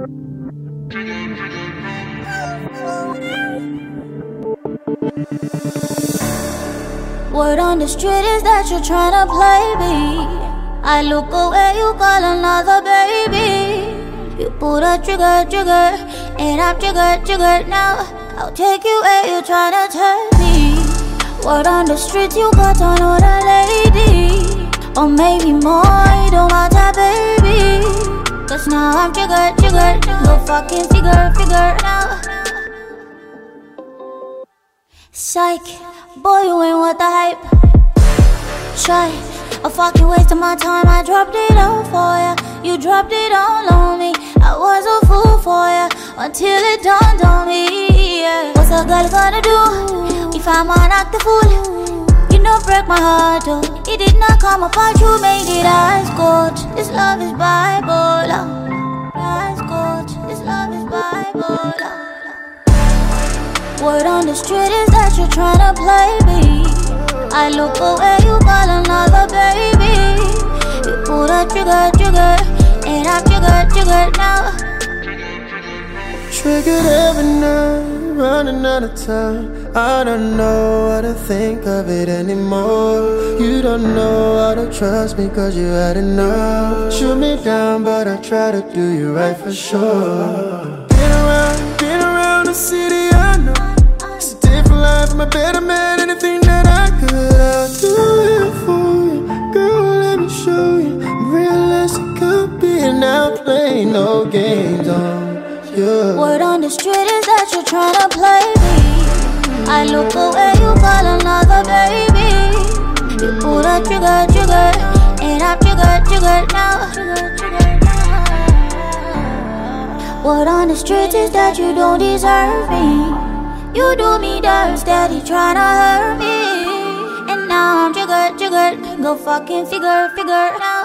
Word on the street is that you're tryna play me. I look away, you call another baby. You pull the trigger, and I'm triggered now. I'll take you where you tryna take me. Word on the street, you got another lady. Or maybe more, you don't want that baby. Cause now I'm triggered, go fucking figure now. Psych, boy, you ain't worth the hype. Try, a fucking waste of my time. I dropped it all for ya. You dropped it all on me. I was a fool for ya until it dawned on me. Yeah. What's a girl gonna do if I'm an act the fool? You know, break my heart, though. It did not come apart. You made it ice cold. This love is bipolar. Ice cold. This love is bipolar. Word on the street is that you're tryna play me. I look away, you call another baby. You pull the trigger, and I'm triggered now. Triggered every night, running out of time. I don't know how to think of it anymore. You don't know how to trust me cause you had enough. Shoot me down but I try to do you right for sure. Been around the city, I know. It's a different life, I'm a better man. Anything that I could, I'll do it for you. Girl, let me show you I'm real as it could be. And I'll play no games on you. Word on the street is that you're tryna play me. I look away, you call another baby. You pull the trigger, and I'm triggered now. Word on the street is that you don't deserve me. You do me dirt, steady tryna hurt me. And now I'm triggered, go fucking figure now.